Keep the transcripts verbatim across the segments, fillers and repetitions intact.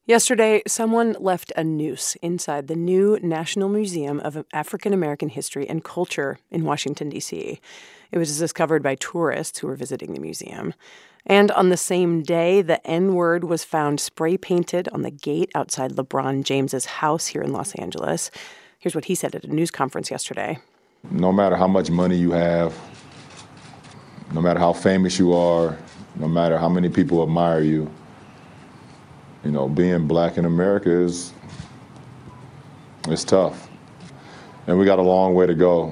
Yesterday, someone left a noose inside the new National Museum of African American History and Culture in Washington, D C. It was discovered by tourists who were visiting the museum. And on the same day, the N-word was found spray-painted on the gate outside LeBron James's house here in Los Angeles. Here's what he said at a news conference yesterday. No matter how much money you have, no matter how famous you are, no matter how many people admire you, you know, being black in America is it's tough. And we got a long way to go,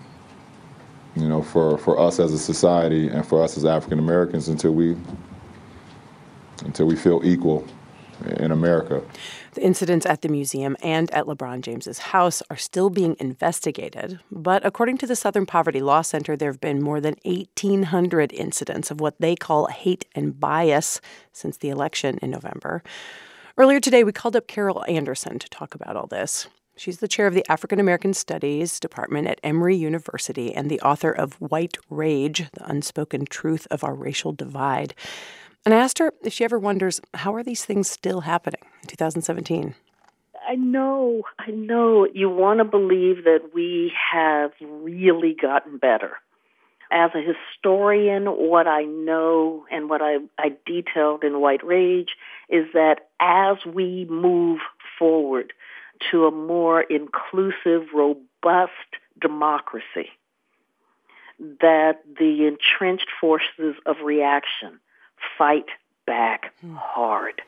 you know, for, for us as a society and for us as African Americans until we until we feel equal in America. The incidents at the museum and at LeBron James's house are still being investigated. But according to the Southern Poverty Law Center, there have been more than eighteen hundred incidents of what they call hate and bias since the election in November. Earlier today, we called up Carol Anderson to talk about all this. She's the chair of the African American Studies Department at Emory University and the author of White Rage, The Unspoken Truth of Our Racial Divide. And I asked her if she ever wonders, how are these things still happening in two thousand seventeen? I know, I know. You want to believe that we have really gotten better. As a historian, what I know and what I, I detailed in White Rage is that as we move forward to a more inclusive, robust democracy, that the entrenched forces of reaction fight back hard.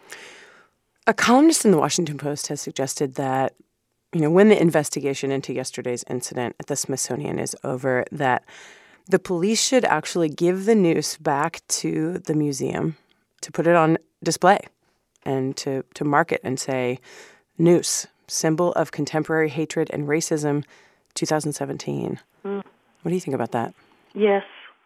A columnist in the Washington Post has suggested that, you know, when the investigation into yesterday's incident at the Smithsonian is over, that the police should actually give the noose back to the museum to put it on display and to, to mark it and say, noose, symbol of contemporary hatred and racism, two thousand seventeen. Mm. What do you think about that? Yes.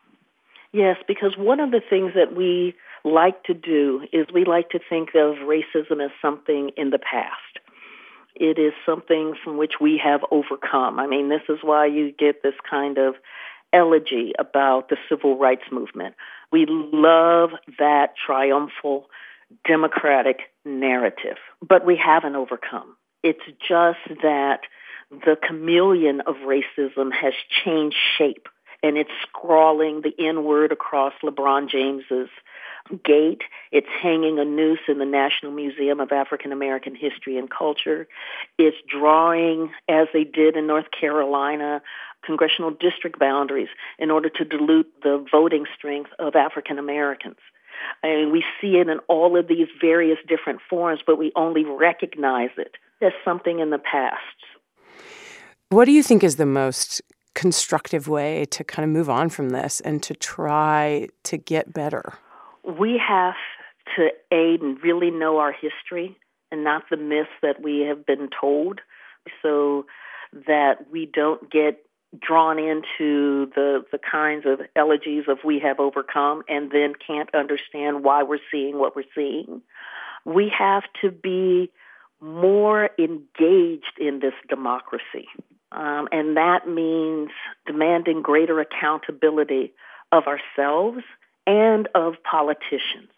Yes, because one of the things that we like to do is we like to think of racism as something in the past. It is something from which we have overcome. I mean, this is why you get this kind of elegy about the civil rights movement. We love that triumphal democratic narrative, but we haven't overcome. It's just that the chameleon of racism has changed shape. And it's scrawling the N-word across LeBron James's gate. It's hanging a noose in the National Museum of African American History and Culture. It's drawing, as they did in North Carolina, congressional district boundaries in order to dilute the voting strength of African Americans. I mean, we see it in all of these various different forms, but we only recognize it as something in the past. What do you think is the most constructive way to kind of move on from this and to try to get better? We have to aid and really know our history and not the myths that we have been told, so that we don't get drawn into the, the kinds of elegies of we have overcome and then can't understand why we're seeing what we're seeing. We have to be more engaged in this democracy. Um, and that means demanding greater accountability of ourselves and of politicians.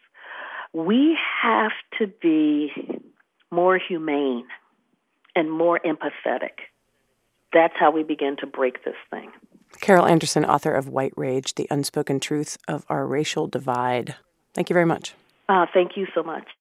We have to be more humane and more empathetic. That's how we begin to break this thing. Carol Anderson, author of White Rage, The Unspoken Truth of Our Racial Divide. Thank you very much. Uh, thank you so much.